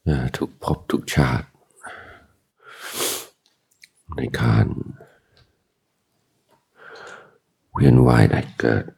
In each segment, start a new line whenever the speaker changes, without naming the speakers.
ทุกภพทุกชาติในการเวียนว่ายได้เกิด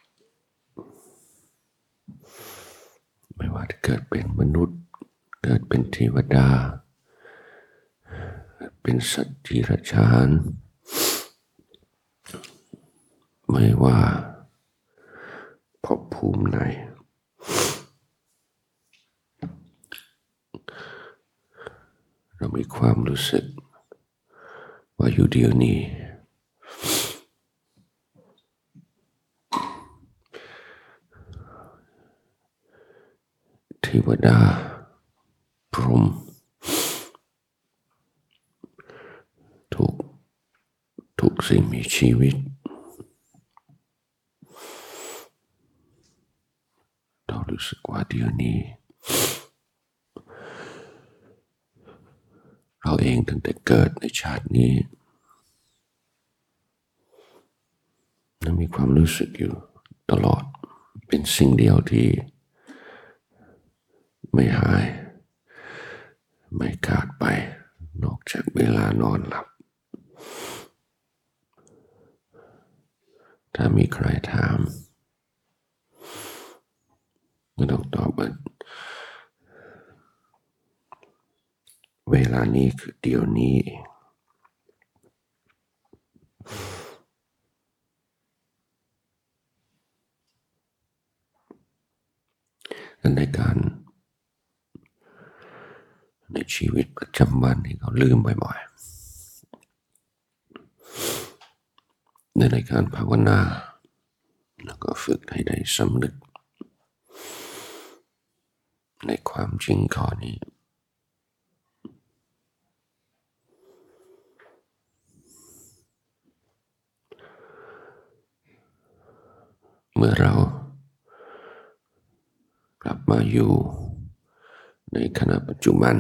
ไม่ว่าจะเกิดเป็นมนุษย์เกิดเป็นเทวดาเป็นสัตว์ดิรัจฉานไม่ว่าภพภูมิไหนเรามีความรู้สึกว่าอยู่เดียวนี้เทวดาพรหมทุกสิ่งมีชีวิตเรารู้สึกว่าเดี๋ยวนี้เราเองตั้งแต่เกิดในชาตินี้ยังมีความรู้สึกอยู่ตลอดเป็นสิ่งเดียวที่ไม่หายไม่ขาดไปนอกจากเวลานอนหลับถ้ามีใครถามก็ต้องตอบว่าเวลานี้คือเดี๋ยวนี้ในชีวิตประจำวันที่เขาลืมบ่อยๆในการภาวนาแล้วก็ฝึกให้ได้สำนึกในความจริงข้อนี้เมื่อเรากลับมาอยู่ในขณะปัจจุบัน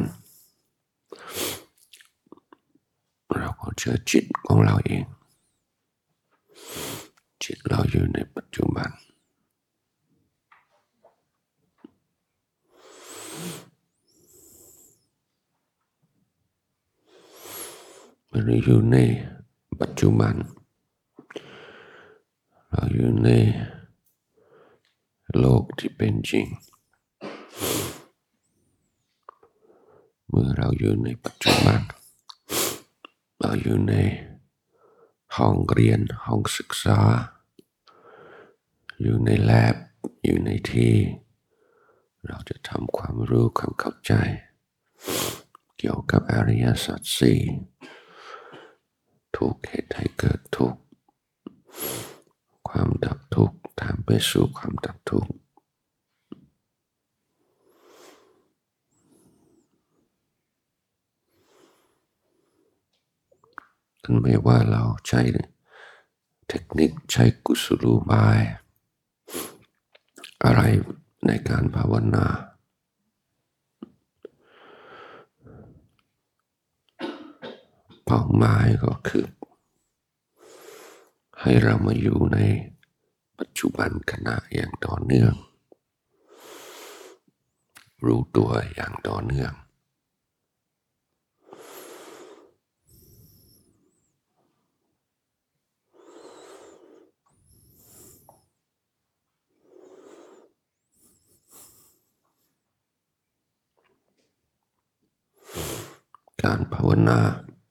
เราก็เจอจิตของเราเองจิตเราอยู่ในปัจจุบันเราอยู่ในปัจจุบันเราอยู่ในโลกที่เป็นจริงเมื่อเราอยู่ในปัจจุบันเราอยู่ในห้องเรียนห้องศึกษาอยู่ในแลบอยู่ในที่เราจะทำความรู้ความเข้าใจเกี่ยวกับอริยสัจสี่ทุกข์เหตุให้เกิดทุกข์ความดับทุกข์ตามไปสู่ความดับทุกข์ไม่ว่าเราใช้เทคนิคใช้กุศโลบายอะไรในการภาวนาเป้าหมายก็คือให้เรามาอยู่ในปัจจุบันขณะอย่างต่อเนื่องรู้ตัวอย่างต่อเนื่องการภาวนา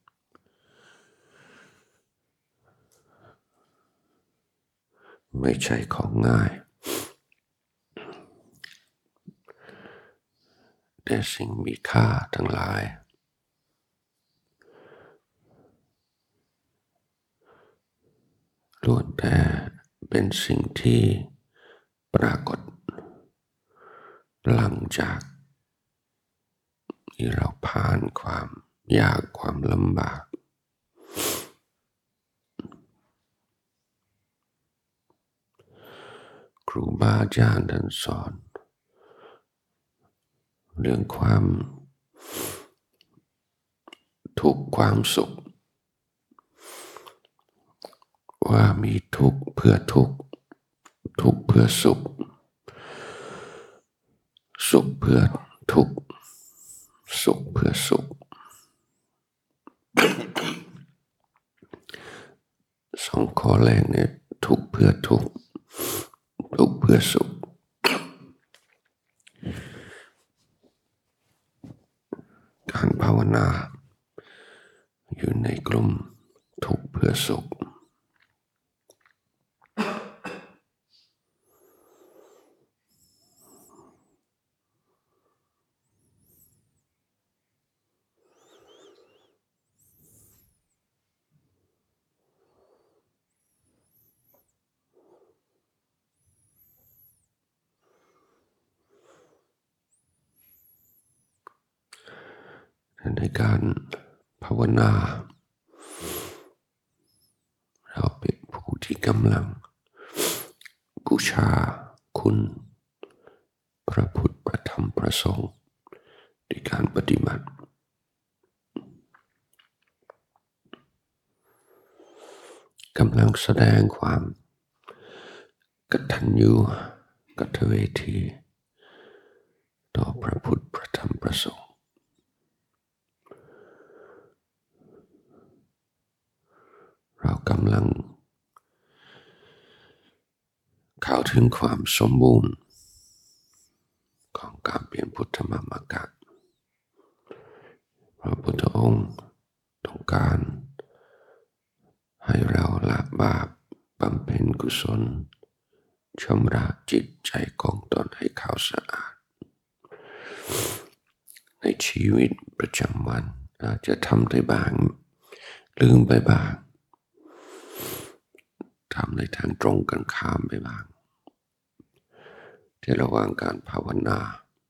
ไม่ใช่ของง่ายแต่สิ่งมีค่าทั้งหลายล้วนแต่เป็นสิ่งที่ปรากฏหลังจากที่เราผ่านความยากความลำบากครูบาอาจารย์ท่านสอนเรื่องความทุกข์ความสุขว่ามีทุกข์เพื่อทุกข์ทุกข์เพื่อสุขสุขเพื่อทุกข์สุขเพื่อสุขสองข้อแรกเนี่ยทุกข์เพื่อทุกข์ทุกข์เพื่อสุขการภาวนาอยู่ในกลุ่มทุกข์เพื่อสุขในการภาวนาเราเป็นผู้ที่กำลังบูชาคุณพระพุทธพระธรรมพระสงฆ์ด้วยการปฏิบัติกำลังแสดงความกตัญญูกตเวทีต่อพระพุทธพระธรรมพระสงฆ์เรากำลังเข้าถึงความสมบูรณ์ของการเป็นพุทธมามกะพระพุทธองค์ต้องการให้เราละบาปบำเพ็ญกุศลชำระจิตใจของตนให้ขาวสะอาดในชีวิตประจำวันอาจจะทำได้บ้างลืมไปบ้างทำในทางตรงกันข้ามไปบ้างที่ระหว่างการภาวนา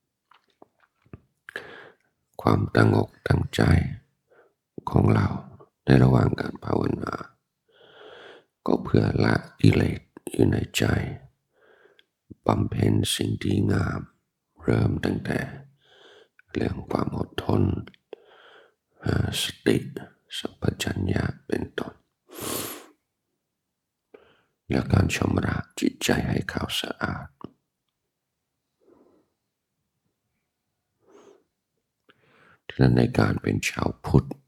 ความตั้งอกตั้งใจของเราในระหว่างการภาวนาก็เพื่อละกิเลสอยู่ในใจบำเพ็ญสิ่งดีงามเริ่มตั้งแต่เรื่องความอดทนสติสัมปชัญญะเป็นต้นและการชำระจิตใจให้ขาวสะอาดฉะนั้นในการเป็นชาวพุทธ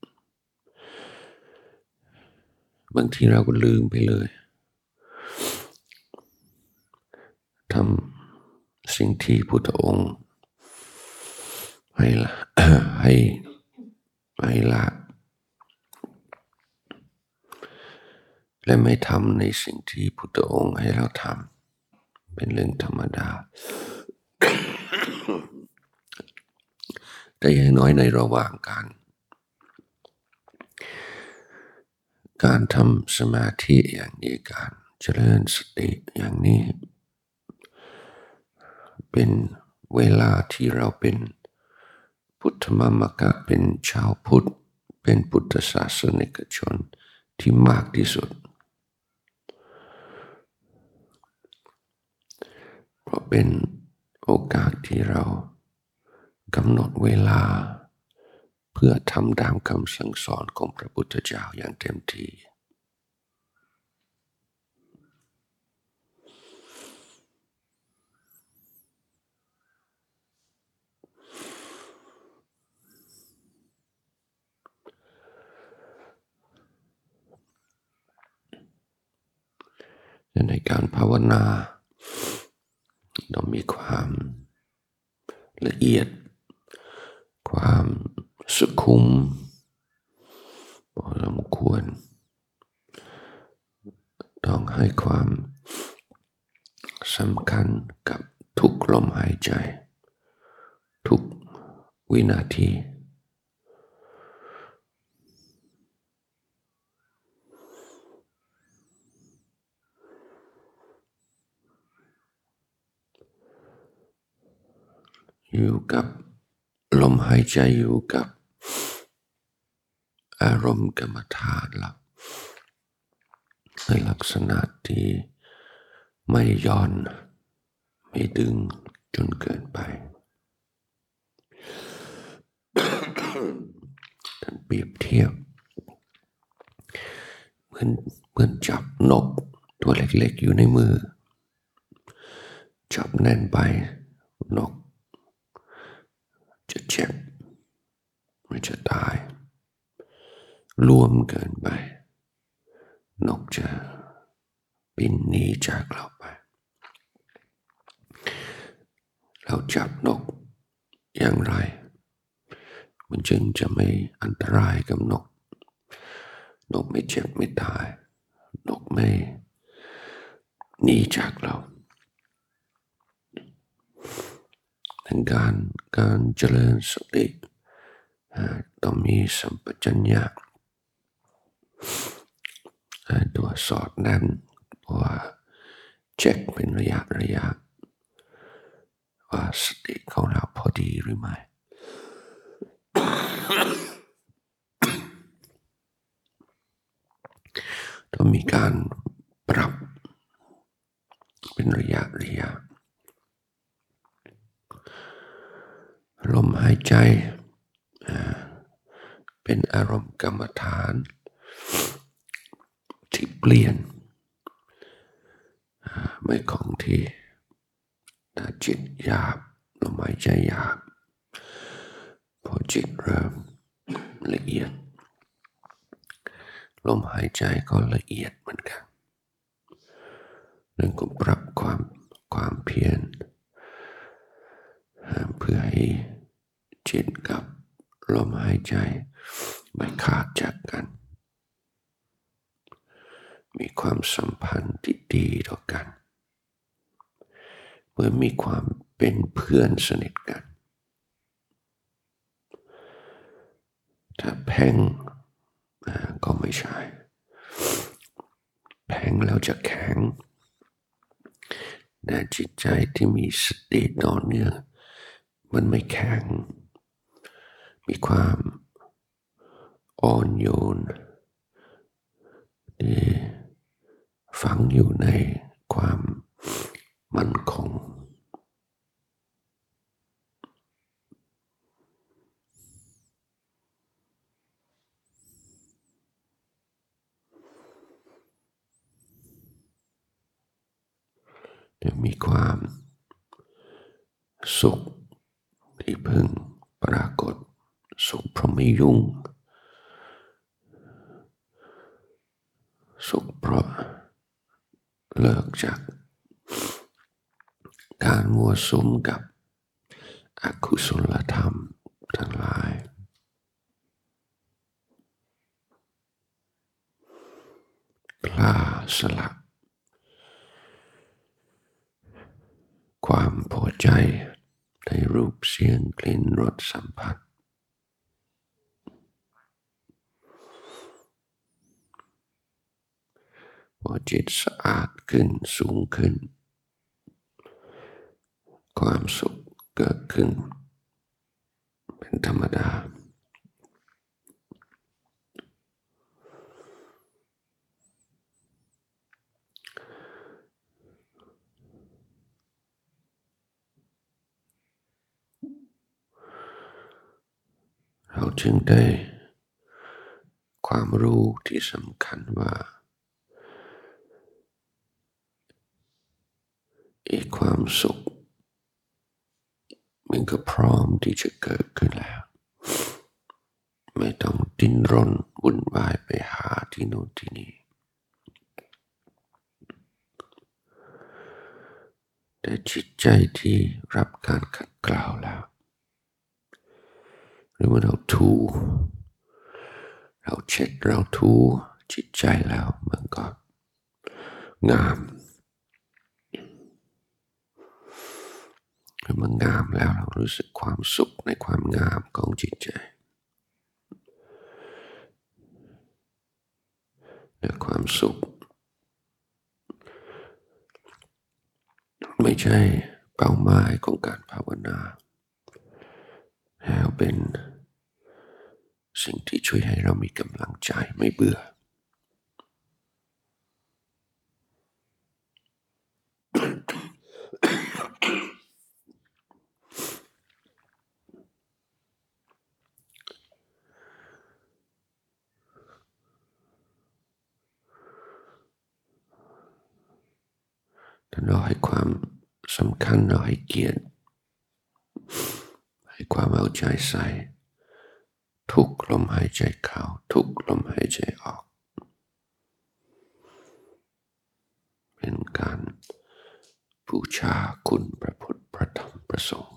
บางทีเราก็ลืมไปเลยทำสิ่งที่พุทธองค์ให้ละและไม่ทำในสิ่งที่พุทธองค์ให้เราทำเป็นเรื่องธรรมดา แต่อย่างน้อยในระหว่างการทำสมาธิอย่างนี้การเจริญสติอย่างนี้เป็นเวลาที่เราเป็นพุทธมามกะเป็นชาวพุทธเป็นพุทธศาสนิกชนที่มากที่สุดเพราะเป็นโอกาสที่เรากำหนดเวลาเพื่อทำตามคำสั่งสอนของพระพุทธเจ้าอย่างเต็มที่ในการภาวนาต้องมีความละเอียดความสุขุมพอสมควรต้องให้ความสำคัญกับทุกลมหายใจทุกวินาทีอยู่กับลมหายใจอยู่กับอารมณ์กรรมฐานเราในลักษณะที่ไม่ย่อนไม่ดึงจนเกินไปท่านเปรียบเทียบเหมือนจับนกตัวเล็กๆอยู่ในมือจับแน่นไปนกจะเจ็บรวมเกินไปนกจะบินหนีจากเราไปเราจับนกอย่างไรมันจึงจะไม่อันตรายกับนกไม่เจ็บไม่ตายนกไม่หนีจากเราดังการเจริญสติต้องมีสัมปชัญญะตัวสอดแนมว่าเช็คเป็นระยะว่าสติของเราพอดีหรือไม่ต้องมีการปรับเป็นระยะลมหายใจเป็นอารมณ์กรรมฐานที่เปลี่ยนไม่คงที่ถ้าจิตหยาบลมหายใจหยาบพอจิตเริ่มละเอียดลมหายใจก็ละเอียดเหมือนกันนั่นก็ปรับความเพียรเพื่อให้จิตกับลมหายใจไม่ขาดจากกันมีความสัมพันธ์ที่ดีต่อกันเมื่อมีความเป็นเพื่อนสนิทกันถ้าแพ่งก็ไม่ใช่แพ่งแล้วจะแข็งแต่จิตใจที่มีสติต่อเนื่องมันไม่แข็งมีความอ่อนโยนฝังอยู่ในความมั่นคงมีความสุขที่เพิ่งปรากฏสุขเพราะไม่ยุ่งสุขเพราะเลิกจากการมั่วสุมกับอกุศลธรรมทั้งหลายกล้าสละความพอใจในรูปเสียงกลิ่นรสสัมผัสพอจิตสะอาดขึ้นสูงขึ้นความสุขเกิดขึ้นเป็นธรรมดาเราจึงได้ความรู้ที่สำคัญว่าความสุขมันก็พร้อมที่จะเกิดขึ้นแล้วไม่ต้องดิ้นรนวุ่นวายไปหาที่โน่นที่นี่แต่จิตใจที่รับการขัดเกลาแล้วหรือว่าเราเช็ดเราทูจิตใจแล้วมันก็งามมันงามแล้วเรารู้สึกความสุขในความงามของจิตใจและความสุขไม่ใช่เป้าหมายของการภาวนาแต่เป็นสิ่งที่ช่วยให้เรามีกำลังใจไม่เบื่อถ้าเราให้ความสำคัญเราให้เกียรติให้ความเอาใจใส่ทุกลมหายใจเข้าทุกลมหายใจออกเป็นการบูชาคุณพระพุทธพระธรรมพระสงฆ์